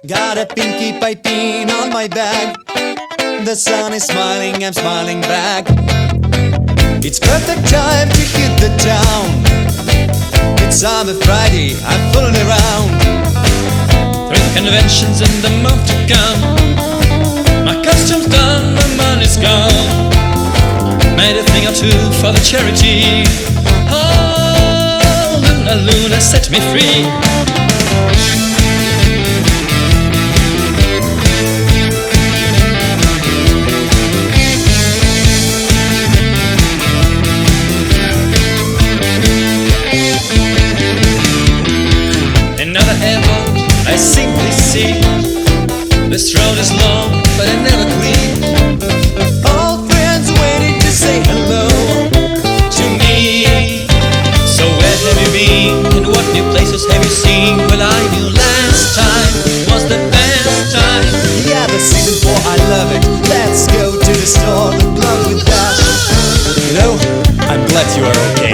Got a pinky piping on my back. The sun is smiling, I'm smiling back. It's perfect time to hit the town. It's summer Friday, I'm fooling around. 3 conventions in the month to come. My costume's done, my money's gone. Made a thing or two for the charity. Oh, Luna, Luna, set me free. Another airport, I simply see. This road is long, but I never clean. Old friends waiting to say hello To me. So where have you been? And what new places have you seen? Well, I knew last time was the best time. Yeah, the season 4, I love it. Let's go to the store, the blonde with dash. You know, I'm glad you are okay.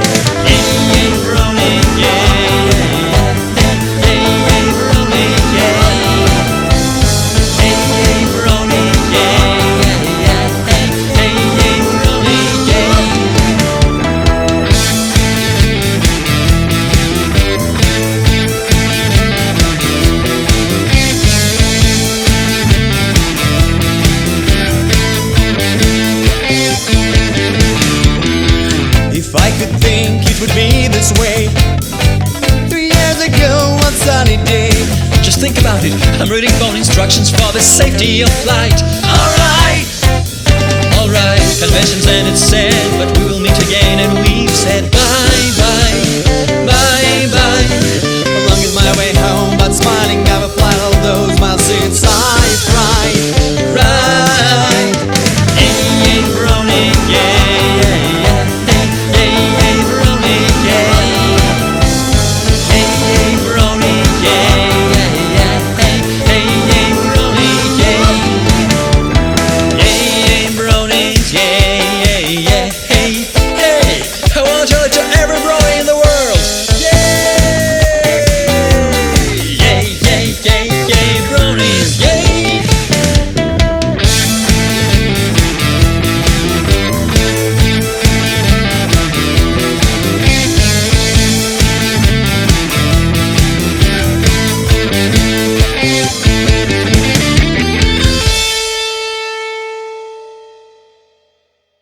If I could think it would be this way 3 years ago, one sunny day. Just think about it, I'm reading phone instructions for the safety of flight. Alright, conventions and it's said, but we will meet again and we've said